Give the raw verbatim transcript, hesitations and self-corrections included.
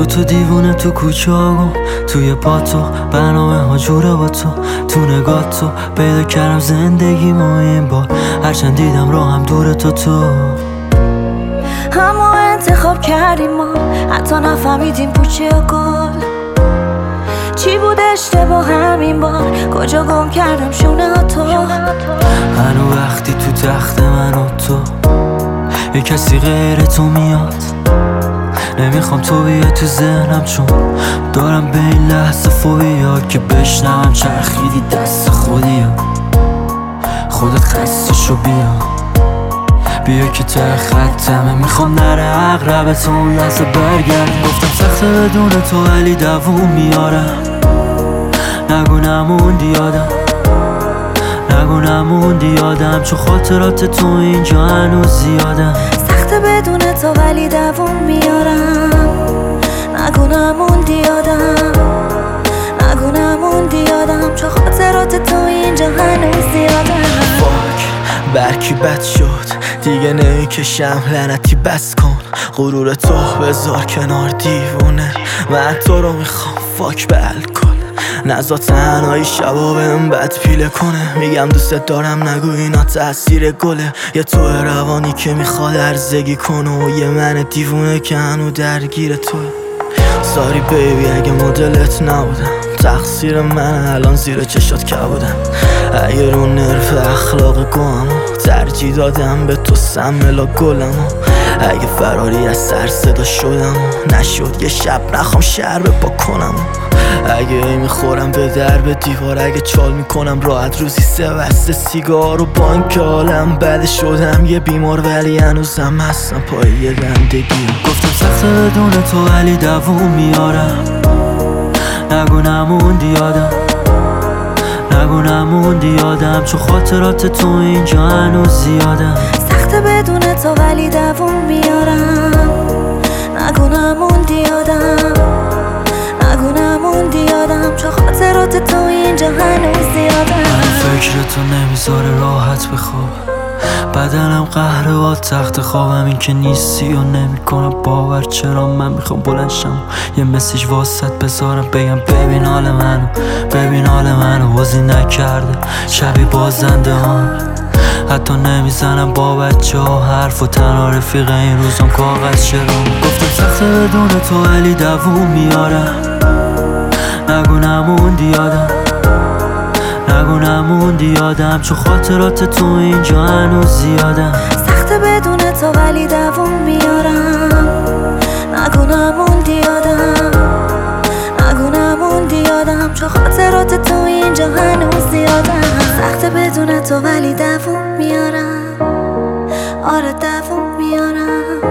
دوتا دیوونه تو کوچه ها توی پاتو برنامه ها جوره با تو تو نگاه تو پیدا کردم زندگی ما این بار هرچند دیدم راه هم دوره تو تو همو انتخاب کردیم ما حتی نفهمیدیم پوچه و گل چی بود اشتباه همین بار کجا گم کردم شونه ها تو هنو وقتی تو تخت من و تو یه کسی غیر تو میاد نمیخوام تو بیای تو ذهنم چون دارم به این لحظه فوبیا که بشنوم چرخیدی دست خودی خودت خسته شو بیا بیا که ته خطمه میخوام نره عقرب تو اون لحظه برگرد گفتم سخته بدون تو ولی دووم میارم نگو نموندی یادم نگو نموندی یادم چون خاطرات تو اینجا هنوز زیادم سخته بدون تو ولی دووم میارم نگو نموندی یادم نگو نموندی یادم چون خاطرات تو اینجا هنوز زیادم فاک برکی بد شد دیگه نمیکشم لعنتی بس کن غرور تو بذار کنار دیوونه من تو رو میخوام فاک به الکل نزا تنهایی شبا بهم بد پیله کنه میگم دوست دارم نگو اینا تاثیر گله یه تو روانی که میخواد ارزگی کنه و یه من دیوونه که هنو درگیر توه ساری بیبی اگه مدلت نبودم تقصیر من الان زیر چشات که بودم اگه رو نرف اخلاق گوامو ترجیح دادم به تو سملا گلمو اگه فراری از سر صدا شدم نشد یه شب نخوام شر بکنم اگه ای میخورم به در به دیوار اگه چال میکنم راحت روزی سه بسته سیگار و بانک حالم بده شدم یه بیمار ولی هنوزم هستم پای یه زندگی گفتم سخته بدون تو ولی دووم میارم نگو نموندی یادم نگو نموندی یادم چون خاطرات تو اینجا هنوز زیادم سخته بدون تو ولی دووم میارم نگو نموندی یادم نگو نموندی یادم چون خاطرات تو اینجا هنوز زیادم فکر تو نمیذاره راحت بخواب بدنم قهره با تخت خوابم این که نیستی و نمیکنم باور چرا من میخوام بلنشم یه مسیج واسط بذارم بگم ببین حال منو ببین حال منو وزی نکرده شبی بازنده ها حتی نمیزنم با بچه ها حرف و تنها رفیق این روزم کاغذ چرا گفتم سخته بدون تو ولی دووم میارم نگو نموندی یادم نگو نموندی یادم چون خاطرات تو اینجا هنوز زیادم سخته بدون تو ولی دووم میارم نگو نموندی یادم نگو نموندی یادم چون خاطرات تو اینجا هنوز زیادم سخته بدون تو ولی دووم میارم آره دووم میارم